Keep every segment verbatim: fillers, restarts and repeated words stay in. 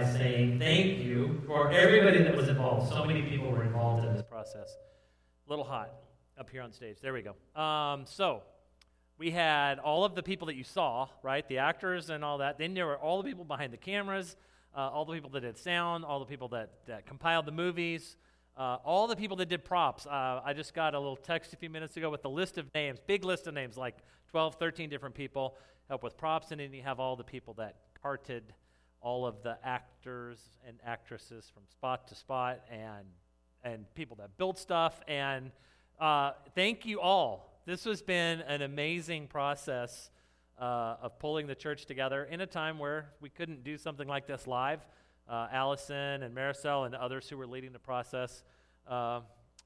saying thank you for everybody that was involved. So many people were involved in this process. A little hot up here on stage. There we go. Um, so we had all of the people that you saw, right? The actors and all that. Then there were all the people behind the cameras, uh, all the people that did sound, all the people that, that compiled the movies, uh, all the people that did props. Uh, I just got a little text a few minutes ago with the list of names, big list of names, like twelve, thirteen different people help with props, and then you have all the people that parted all of the actors and actresses from spot to spot, and and people that built stuff, and uh, thank you all. This has been an amazing process uh, of pulling the church together in a time where we couldn't do something like this live. Uh, Allison and Maricel and others who were leading the process, uh,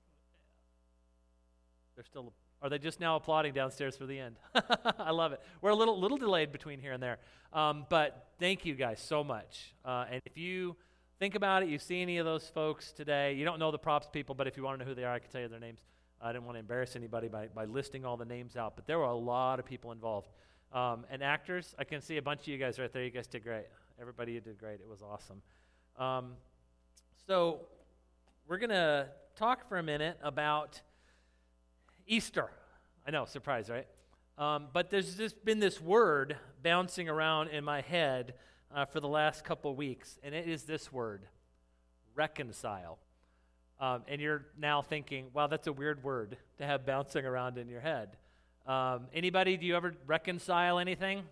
they're still, are they just now applauding downstairs for the end? I love it. We're a little little delayed between here and there. Um, but thank you guys so much. Uh, and if you think about it, you see any of those folks today, you don't know the props people, but if you want to know who they are, I can tell you their names. I didn't want to embarrass anybody by, by listing all the names out, but there were a lot of people involved. Um, and actors, I can see a bunch of you guys right there. You guys did great. Everybody, you did great. It was awesome. Um, so we're going to talk for a minute about Easter. I know, surprise, right? Um, but there's just been this word bouncing around in my head uh, for the last couple weeks, and it is this word, reconcile. Um, and you're now thinking, wow, that's a weird word to have bouncing around in your head. Um, anybody, do you ever reconcile anything?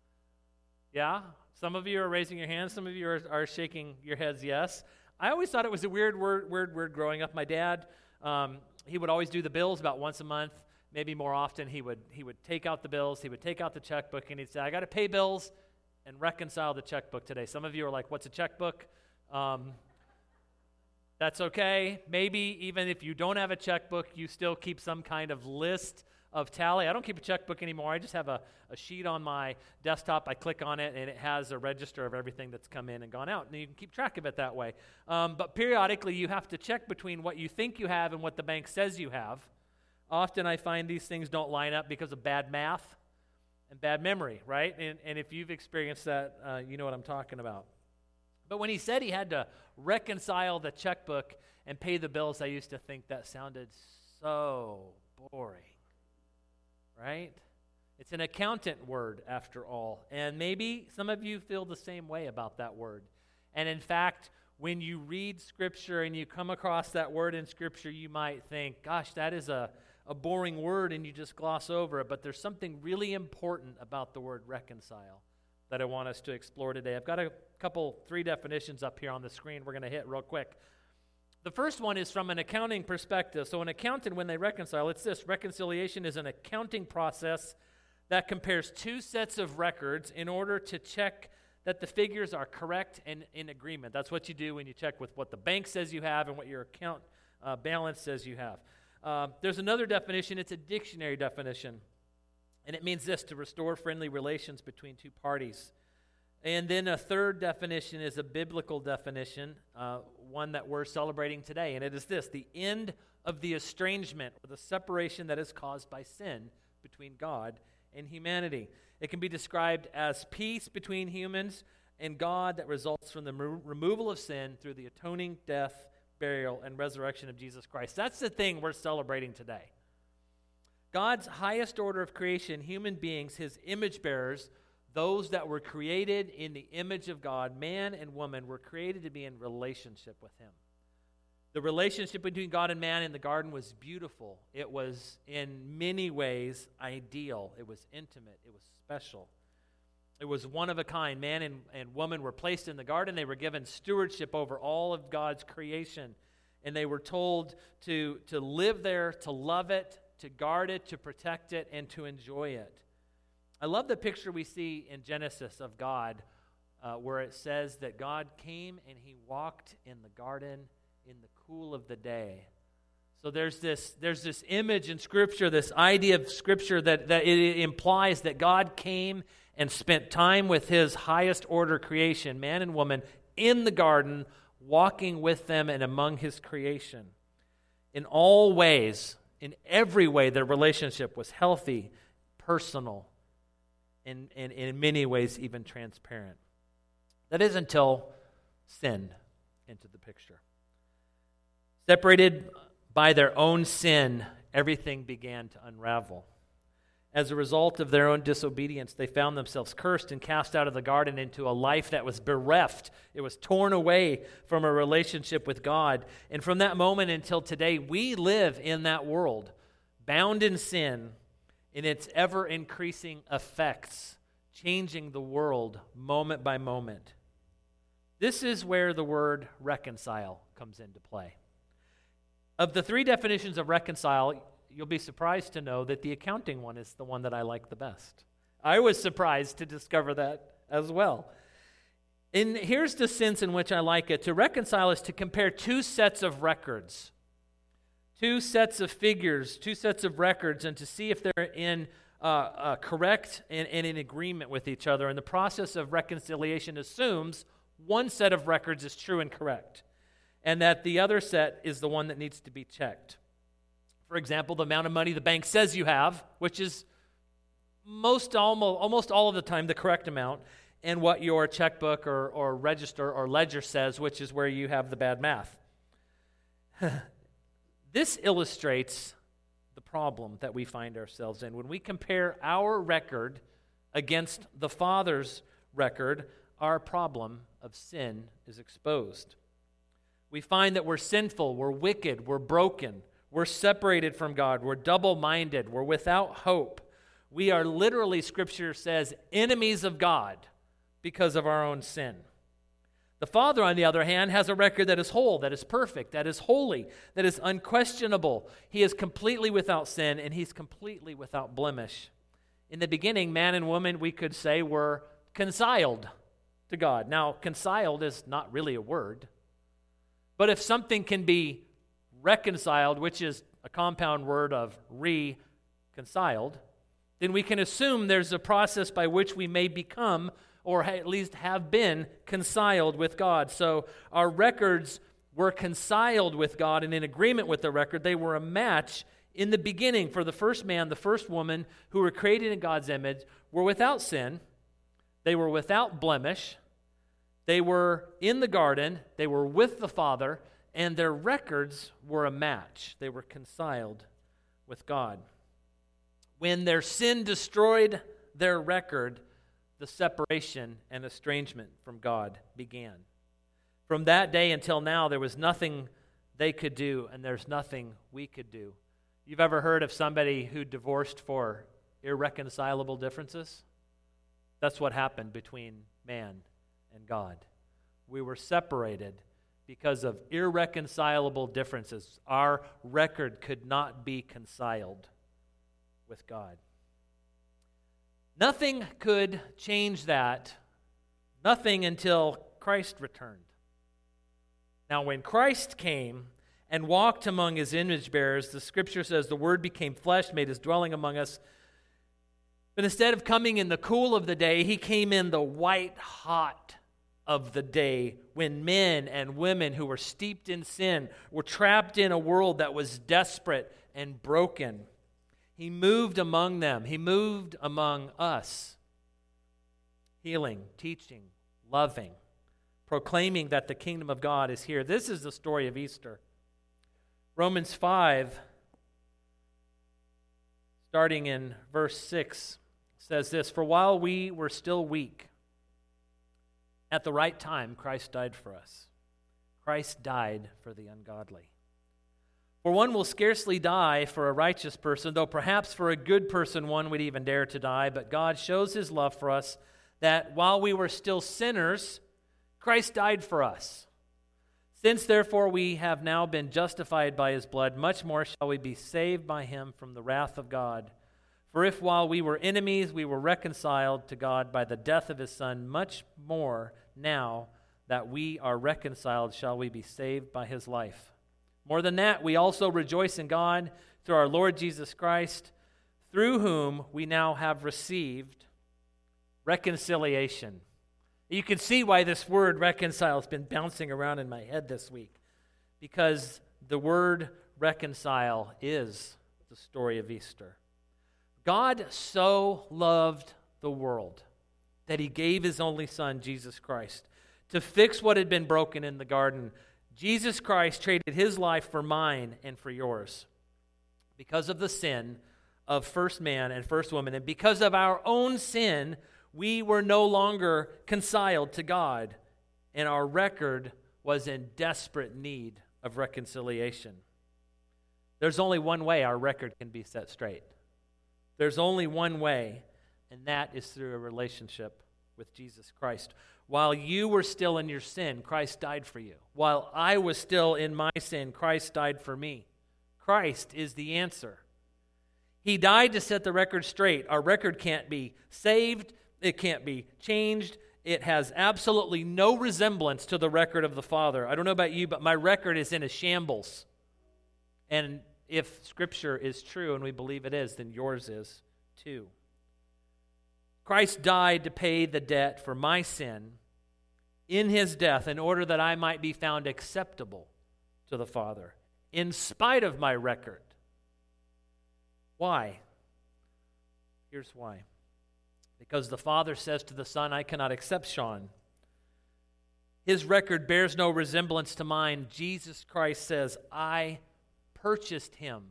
Yeah? Some of you are raising your hands. Some of you are, are shaking your heads yes. I always thought it was a weird word, weird word growing up. My dad, um, he would always do the bills about once a month. Maybe more often, he would he would take out the bills. He would take out the checkbook, and he'd say, I got to pay bills and reconcile the checkbook today. Some of you are like, what's a checkbook? Um That's okay. Maybe even if you don't have a checkbook, you still keep some kind of list of tally. I don't keep a checkbook anymore. I just have a, a sheet on my desktop. I click on it, and it has a register of everything that's come in and gone out, and you can keep track of it that way. Um, but periodically, you have to check between what you think you have and what the bank says you have. Often I find these things don't line up because of bad math and bad memory, right? And, and if you've experienced that, uh, you know what I'm talking about. But when he said he had to reconcile the checkbook and pay the bills, I used to think that sounded so boring, right? It's an accountant word, after all. And maybe some of you feel the same way about that word. And in fact, when you read Scripture and you come across that word in Scripture, you might think, gosh, that is a, a boring word, and you just gloss over it. But there's something really important about the word reconcile that I want us to explore today. I've got a couple, three definitions up here on the screen we're going to hit real quick. The first one is from an accounting perspective. So an accountant, when they reconcile, it's this. Reconciliation is an accounting process that compares two sets of records in order to check that the figures are correct and in agreement. That's what you do when you check with what the bank says you have and what your account uh, balance says you have. Uh, there's another definition. It's a dictionary definition. And it means this, to restore friendly relations between two parties. And then a third definition is a biblical definition, uh, one that we're celebrating today. And it is this, the end of the estrangement or the separation that is caused by sin between God and humanity. It can be described as peace between humans and God that results from the remo- removal of sin through the atoning death, burial, and resurrection of Jesus Christ. That's the thing we're celebrating today. God's highest order of creation, human beings, his image bearers, those that were created in the image of God, man and woman, were created to be in relationship with him. The relationship between God and man in the garden was beautiful. It was in many ways ideal. It was intimate. It was special. It was one of a kind. Man and, and woman were placed in the garden. They were given stewardship over all of God's creation. And they were told to, to live there, to love it, to guard it, to protect it, and to enjoy it. I love the picture we see in Genesis of God uh, where it says that God came and he walked in the garden in the cool of the day. So there's this there's this image in Scripture, this idea of Scripture that, that it implies that God came and spent time with his highest order creation, man and woman, in the garden, walking with them and among his creation. In all ways, in every way, their relationship was healthy, personal, and, and, and in many ways even transparent. That is until sin into the picture. Separated by their own sin, everything began to unravel. As a result of their own disobedience, they found themselves cursed and cast out of the garden into a life that was bereft. It was torn away from a relationship with God. And from that moment until today, we live in that world, bound in sin, in its ever-increasing effects, changing the world moment by moment. This is where the word reconcile comes into play. Of the three definitions of reconcile, you'll be surprised to know that the accounting one is the one that I like the best. I was surprised to discover that as well. And here's the sense in which I like it. To reconcile is to compare two sets of records, two sets of figures, two sets of records, and to see if they're in uh, uh, correct and, and in agreement with each other. And the process of reconciliation assumes one set of records is true and correct, and that the other set is the one that needs to be checked. For example, the amount of money the bank says you have, which is most almost, almost all of the time the correct amount, and what your checkbook or, or register or ledger says, which is where you have the bad math. This illustrates the problem that we find ourselves in. When we compare our record against the Father's record, our problem of sin is exposed. We find that we're sinful, we're wicked, we're broken. We're separated from God. We're double-minded. We're without hope. We are literally, Scripture says, enemies of God because of our own sin. The Father, on the other hand, has a record that is whole, that is perfect, that is holy, that is unquestionable. He is completely without sin, and He's completely without blemish. In the beginning, man and woman, we could say, were reconciled to God. Now, reconciled is not really a word, but if something can be reconciled, which is a compound word of reconciled, then we can assume there's a process by which we may become, or at least have been, reconciled with God. So our records were reconciled with God and in agreement with the record. They were a match in the beginning for the first man, the first woman who were created in God's image, were without sin. They were without blemish. They were in the garden. They were with the Father. And their records were a match. They were reconciled with God. When their sin destroyed their record, the separation and estrangement from God began. From that day until now, there was nothing they could do, and there's nothing we could do. You've ever heard of somebody who divorced for irreconcilable differences? That's what happened between man and God. We were separated because of irreconcilable differences. Our record could not be reconciled with God. Nothing could change that, nothing until Christ returned. Now, when Christ came and walked among His image bearers, the Scripture says the Word became flesh, made His dwelling among us. But instead of coming in the cool of the day, He came in the white hot of the day, when men and women who were steeped in sin were trapped in a world that was desperate and broken. He moved among them. He moved among us, healing, teaching, loving, proclaiming that the kingdom of God is here. This is the story of Easter. Romans five, starting in verse six, says this: "For while we were still weak, at the right time, Christ died for us. Christ died for the ungodly. For one will scarcely die for a righteous person, though perhaps for a good person one would even dare to die. But God shows His love for us, that while we were still sinners, Christ died for us. Since therefore we have now been justified by His blood, much more shall we be saved by Him from the wrath of God. For if while we were enemies we were reconciled to God by the death of His Son, much more now that we are reconciled shall we be saved by His life. More than that, we also rejoice in God through our Lord Jesus Christ, through whom we now have received reconciliation." You can see why this word reconcile has been bouncing around in my head this week, because the word reconcile is the story of Easter. God so loved the world that He gave His only Son, Jesus Christ, to fix what had been broken in the garden. Jesus Christ traded his life for mine and for yours. Because of the sin of first man and first woman, and because of our own sin, we were no longer reconciled to God, and our record was in desperate need of reconciliation. There's only one way our record can be set straight. There's only one way, and that is through a relationship with Jesus Christ. While you were still in your sin, Christ died for you. While I was still in my sin, Christ died for me. Christ is the answer. He died to set the record straight. Our record can't be saved. It can't be changed. It has absolutely no resemblance to the record of the Father. I don't know about you, but my record is in a shambles. And if Scripture is true, and we believe it is, then yours is too. Christ died to pay the debt for my sin in his death in order that I might be found acceptable to the Father, in spite of my record. Why? Here's why. Because the Father says to the Son, I cannot accept Sean. His record bears no resemblance to mine. Jesus Christ says, I purchased him.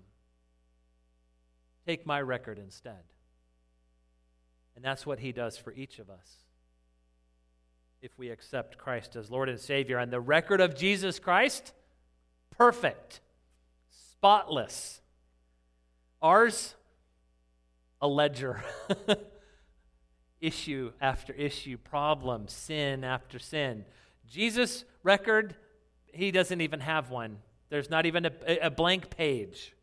Take my record instead. And that's what he does for each of us if we accept Christ as Lord and Savior. And the record of Jesus Christ, perfect, spotless. Ours, a ledger. Issue after issue, problem, sin after sin. Jesus' record, he doesn't even have one. There's not even a, a blank page.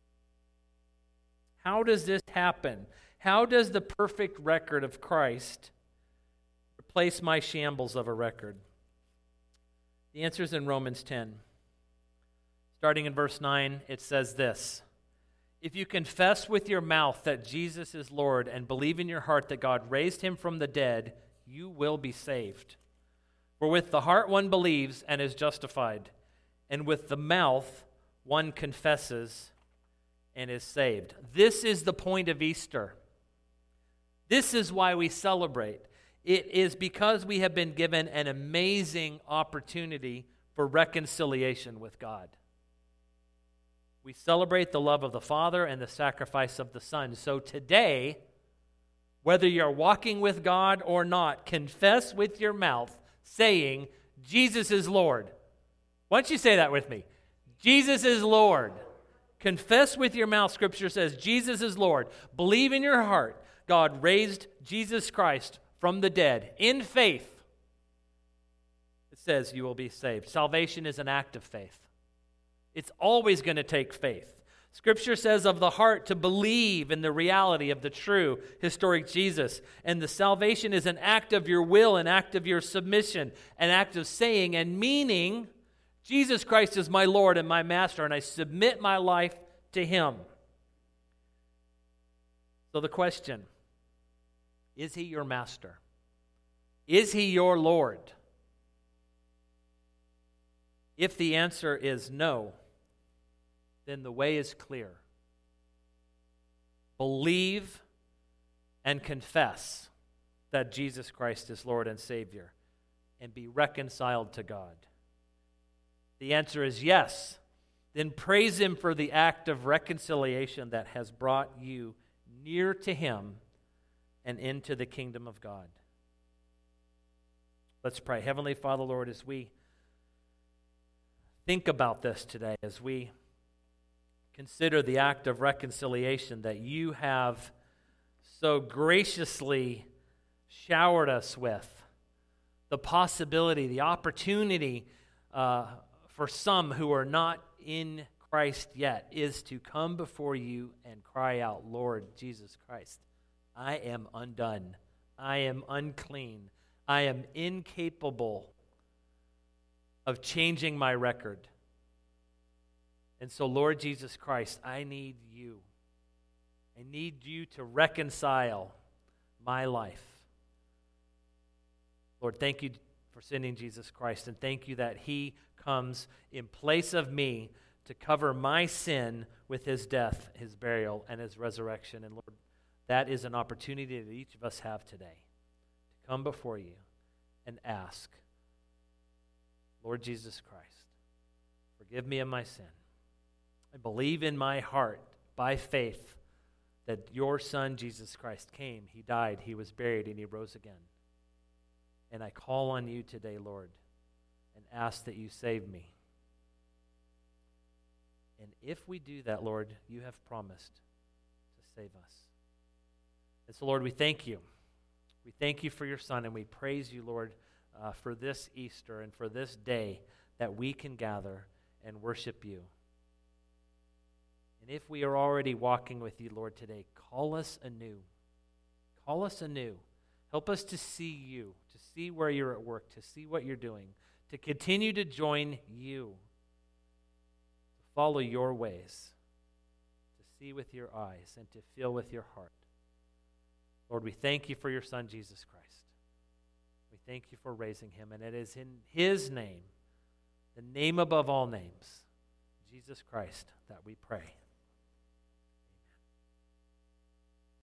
How does this happen? How does the perfect record of Christ replace my shambles of a record? The answer is in Romans ten. Starting in verse nine, it says this: if you confess with your mouth that Jesus is Lord and believe in your heart that God raised him from the dead, you will be saved. For with the heart one believes and is justified, and with the mouth one confesses and is saved. This is the point of Easter. This is why we celebrate. It is because we have been given an amazing opportunity for reconciliation with God. We celebrate the love of the Father and the sacrifice of the Son. So today, whether you're walking with God or not, confess with your mouth, saying, Jesus is Lord. Why don't you say that with me? Jesus is Lord. Confess with your mouth, Scripture says, Jesus is Lord. Believe in your heart, God raised Jesus Christ from the dead. In faith, it says you will be saved. Salvation is an act of faith. It's always going to take faith. Scripture says of the heart to believe in the reality of the true historic Jesus. And the salvation is an act of your will, an act of your submission, an act of saying and meaning, Jesus Christ is my Lord and my Master, and I submit my life to him. So the question, is he your Master? Is he your Lord? If the answer is no, then the way is clear. Believe and confess that Jesus Christ is Lord and Savior and be reconciled to God. The answer is yes. Then praise him for the act of reconciliation that has brought you near to him and into the kingdom of God. Let's pray. Heavenly Father, Lord, as we think about this today, as we consider the act of reconciliation that you have so graciously showered us with, the possibility, the opportunity uh, for some who are not in Christ yet is to come before you and cry out, Lord Jesus Christ, I am undone. I am unclean. I am incapable of changing my record. And so, Lord Jesus Christ, I need you. I need you to reconcile my life. Lord, thank you for sending Jesus Christ, and thank you that he comes in place of me to cover my sin with his death, his burial, and his resurrection. And Lord, that is an opportunity that each of us have today to come before you and ask, Lord Jesus Christ, forgive me of my sin. I believe in my heart, by faith, that your Son, Jesus Christ, came, he died, he was buried, and he rose again. And I call on you today, Lord, and ask that you save me. And if we do that, Lord, you have promised to save us. And so, Lord, we thank you. We thank you for your Son, and we praise you, Lord, uh, for this Easter and for this day that we can gather and worship you. And if we are already walking with you, Lord, today, call us anew. Call us anew. Help us to see you, to see where you're at work, to see what you're doing, to continue to join you, to follow your ways, to see with your eyes, and to feel with your heart. Lord, we thank you for your Son, Jesus Christ. We thank you for raising him, and it is in his name, the name above all names, Jesus Christ, that we pray.